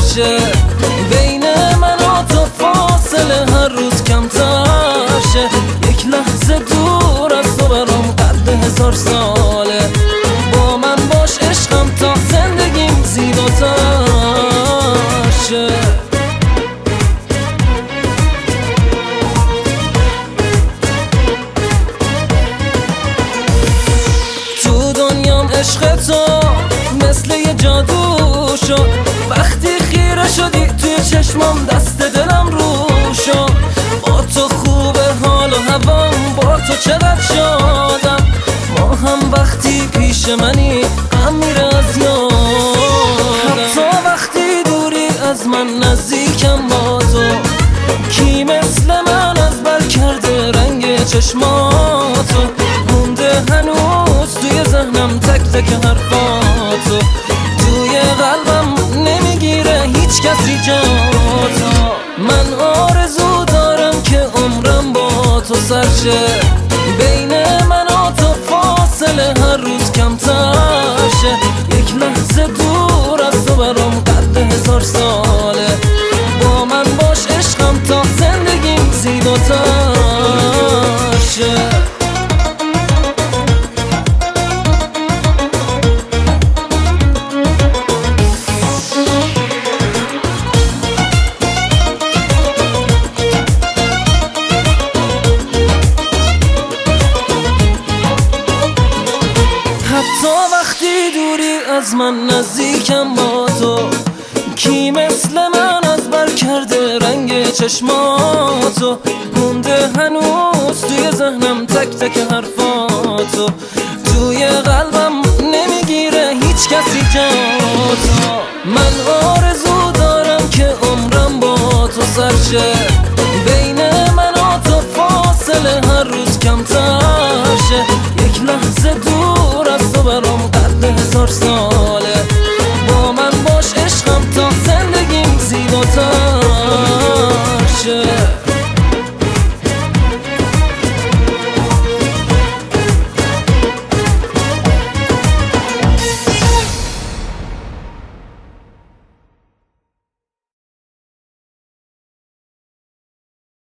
شه، بین من و تو فاصله هر روز کمتر شه. یک لحظه دور از تو برام قد 1000 ساله. با من باش عشقم تا زندگیم زیباتر شه. تو دنیام عشق تو مثل یه جادو شد. وقتی خیره شدی توی چشمام دست دلم رو شد. با تو خوبه حال و هوام، با تو چقدر شادم. ما هم وقتی پیش منی غم میره از یادم. حتی وقتی دوری از من نزدیکم با تو، کی مثل من از بر کرده رنگ چشماتو. مونده هنوز توی ذهنم تک تک حرفاتو. توی قلبم نمیگیره هیچ کسی جاتو. من آرزو دارم که عمرم با تو سر شه، بین من و تو فاصله هر روز کمتر شه. یک لحظه دور از تو برام قد 1000 ساله. با من باش عشقم تا زندگیم زیباتر شه. حتی وقتی دوری از من نزدیکم با تو، کی مثل من از بر کرده رنگ چشماتو. مونده هنوز توی ذهنم تک تک حرفاتو. توی قلبم نمیگیره هیچ کسی جاتو. من آرزو دارم که عمرم با تو سر شه، بین من و تو فاصله هر روز کمتر شه. یک لحظه دور از تو برام قد 1000 سال.